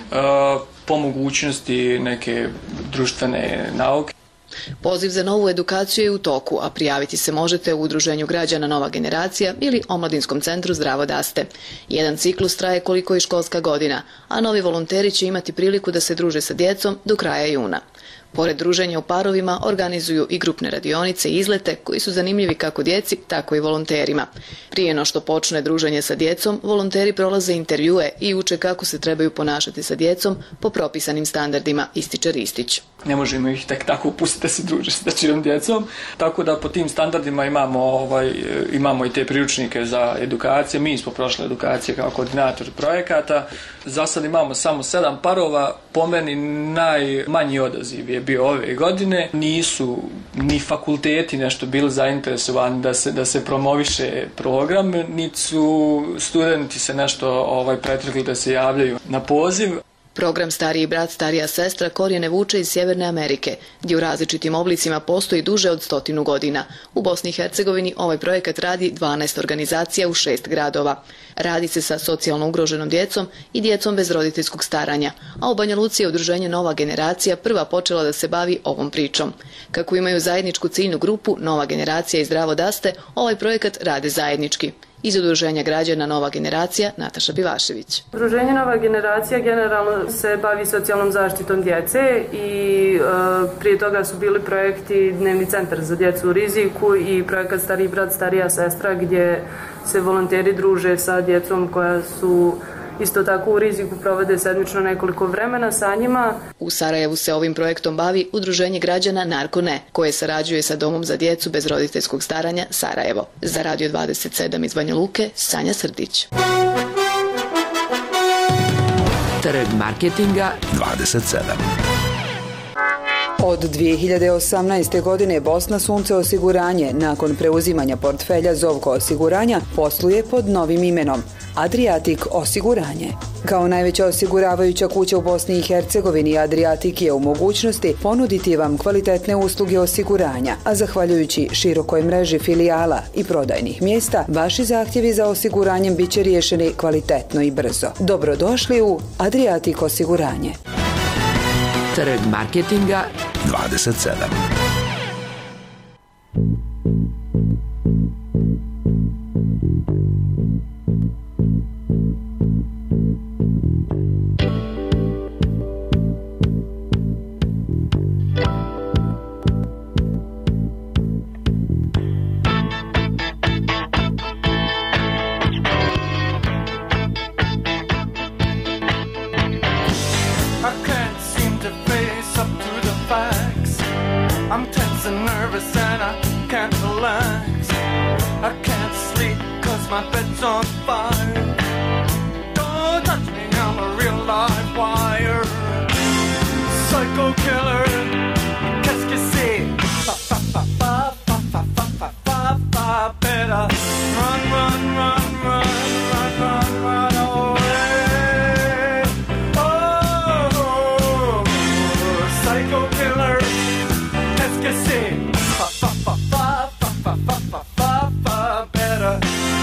po mogućnosti neke društvene nauke. Poziv za novu edukaciju je u toku, a prijaviti se možete u Udruženju građana Nova generacija ili Omladinskom centru Zdravo daste. Jedan ciklus traje koliko je školska godina, a novi volonteri će imati priliku da se druže sa djecom do kraja juna. Pored druženja u parovima, organizuju i grupne radionice i izlete koji su zanimljivi kako djeci, tako i volonterima. Prije no što počne druženje sa djecom, volonteri prolaze intervjue i uče kako se trebaju ponašati sa djecom po propisanim standardima, ističe Ristić. Ne možemo ih tek tako pustiti da se druže s dječjom djecom, tako da po tim standardima imamo, ovaj, imamo i te priručnike za edukacije. Mi smo prošli edukacije kao koordinator projekata. Za sad imamo samo sedam parova, po meni najmanji odaziv je bio ove godine. Nisu ni fakulteti nešto bili zainteresovani da se, da se promoviše program, niti su studenti se nešto ovaj, pretrgli da se javljaju na poziv. Program Stariji brat, starija sestra korijene vuče iz Sjeverne Amerike, gdje u različitim oblicima postoji duže od stotinu godina. U Bosni i Hercegovini ovaj projekat radi dvanaest organizacija u šest gradova. Radi se sa socijalno ugroženom djecom i djecom bez roditeljskog staranja, a u Banja Luci je Udruženje Nova generacija prva počela da se bavi ovom pričom. Kako imaju zajedničku ciljnu grupu Nova generacija i Zdravo daste, ovaj projekat rade zajednički. Iz Udruženja građana Nova generacija Nataša Bivašević. Udruženje Nova generacija generalno se bavi socijalnom zaštitom djece i e, prije toga su bili projekti Dnevni centar za djecu u riziku i projekat Stariji brat, starija sestra gdje se volonteri druže sa djecom koja su isto tako u riziku, provode sedmično nekoliko vremena sa njima. U Sarajevu se ovim projektom bavi Udruženje građana Narko ne, koje sarađuje sa Domom za djecu bez roditeljskog staranja Sarajevo. Za Radio dvadeset sedam iz Banja Luke, Sanja Srdić. Trg marketinga dvadeset sedam. Od dvije hiljade osamnaeste. godine Bosna Sunce osiguranje nakon preuzimanja portfelja Zovko osiguranja posluje pod novim imenom Adriatic osiguranje. Kao najveća osiguravajuća kuća u Bosni i Hercegovini, Adriatic je u mogućnosti ponuditi vam kvalitetne usluge osiguranja, a zahvaljujući širokoj mreži filijala i prodajnih mjesta, vaši zahtjevi za osiguranjem bit će riješeni kvalitetno i brzo. Dobrodošli u Adriatic osiguranje. Trg marketinga dvadeset sedam. My bed's on fire. Don't touch me, I'm a real live wire. Psycho killer, qu'est-ce que c'est? Fa fa fa fa fa fa fa fa fa fa. Better run, run, run, run, run, run, run away. Oh, psycho killer, qu'est-ce que c'est? Fa fa fa fa fa fa fa fa fa fa. Better.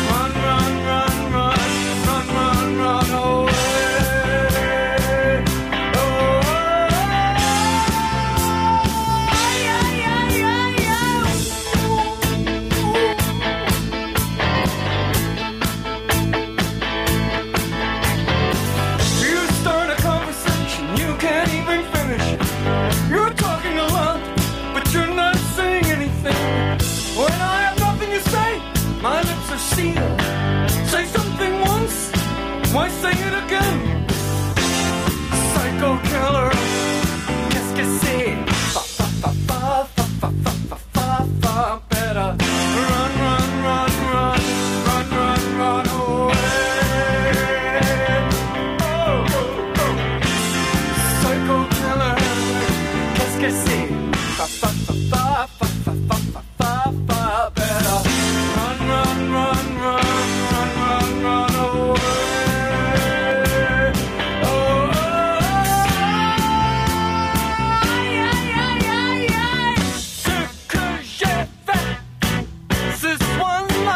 Say something once, why say it again? Psycho killer, qu'est-ce que c'est? Fa fa fa fa fa fa fa fa fa fa. Better run, run, run, run, run, run, run away. Oh, oh, oh. Psycho killer, qu'est-ce que c'est? Fa fa fa fa fa fa fa fa fa fa. Better run, run, run, run. One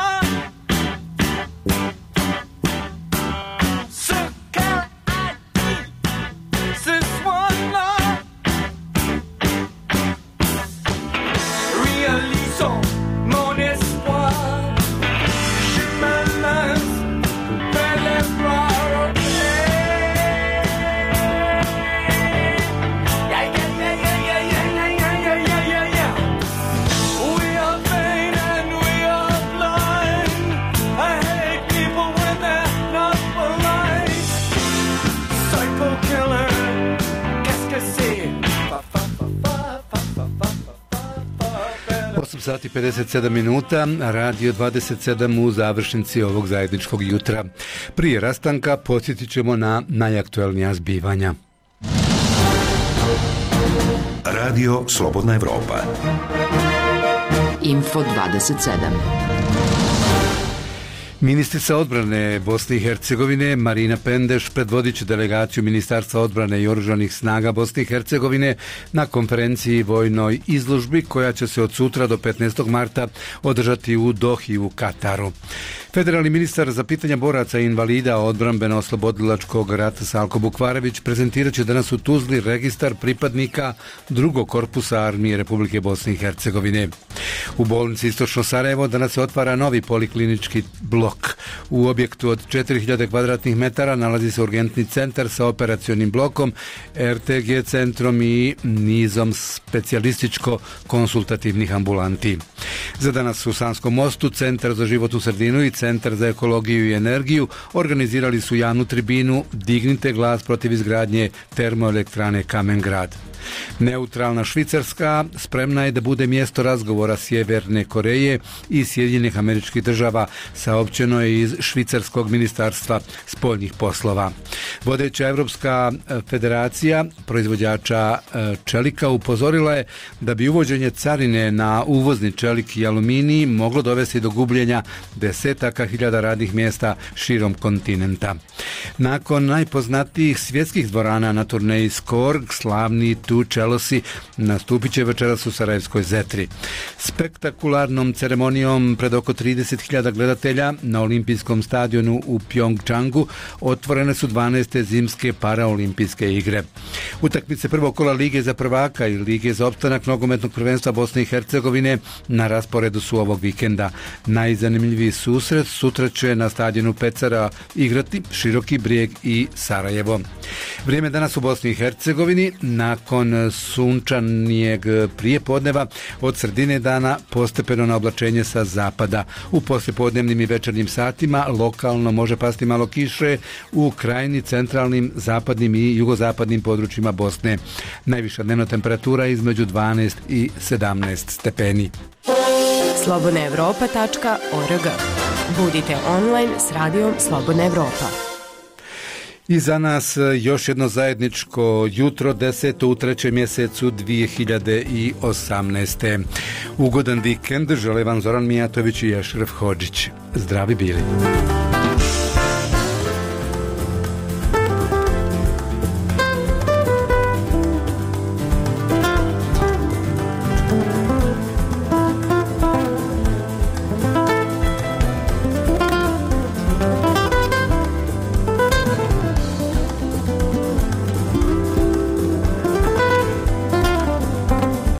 osam sati pedeset sedam minuta, Radio dvadeset sedam u završnici ovog zajedničkog jutra. Prije rastanka podsjetit ćemo na najaktuelnija zbivanja. Radio Slobodna Evropa. Info dvadeset sedam. Ministrica odbrane Bosne i Hercegovine Marina Pendeš predvodit će delegaciju Ministarstva odbrane i oružanih snaga Bosne i Hercegovine na konferenciji vojnoj izložbi koja će se od sutra do petnaestog marta održati u Dohi u Kataru. Federalni ministar za pitanja boraca i invalida odbrambeno-oslobodilačkog rata Salko Bukvarević prezentirat će danas u Tuzli registar pripadnika drugog korpusa armije Republike Bosne i Hercegovine. U bolnici Istočno Sarajevo danas se otvara novi poliklinički blok. U objektu od četiri hiljade kvadratnih metara nalazi se urgentni centar sa operacionim blokom, er te ge centrom i nizom specijalističko-konsultativnih ambulanti. Za danas u Sanskom mostu Centar za životnu sredinu i Centar za ekologiju i energiju organizirali su javnu tribinu Dignite glas protiv izgradnje termoelektrane Kamen Grad. Neutralna Švicarska spremna je da bude mjesto razgovora Sjeverne Koreje i Sjedinjenih Američkih Država, saopćeno je iz Švicarskog ministarstva spoljnih poslova. Vodeća Evropska federacija proizvođača čelika upozorila je da bi uvođenje carine na uvozni čelik i aluminij moglo dovesti do gubljenja desetaka hiljada radnih mjesta širom kontinenta. Nakon najpoznatijih svjetskih dvorana na turneji Skorg, slavni Tu Čelosi nastupit će večeras u Sarajevskoj Zetri. Spektakularnom ceremonijom pred oko trideset hiljada gledatelja na olimpijskom stadionu u Pjongčangu otvorene su dvanaeste zimske paraolimpijske igre. Utakmice prvog kola Lige za prvaka i Lige za opstanak nogometnog prvenstva Bosne i Hercegovine na rasporedu su ovog vikenda. Najzanimljiviji susret sutra će na stadionu Pecara igrati Široki Brijeg i Sarajevo. Vrijeme danas u Bosni i Hercegovini nakon sunčanijeg prijepodneva od sredine dana postepeno na oblačenje sa zapada. U poslijepodnevnim i večernjim satima lokalno može pasti malo kiše u krajnji, centralnim, zapadnim i jugozapadnim područjima Bosne. Najviša dnevna temperatura između dvanaest i sedamnaest stepeni. slobodna evropa tačka org. Budite online s radijom Slobodna Evropa. I za nas još jedno zajedničko jutro, deseto u trećem mjesecu dvije hiljade osamnaeste. Ugodan vikend žele vam Zoran Mijatović i Ešref Hodžić. Zdravi bili.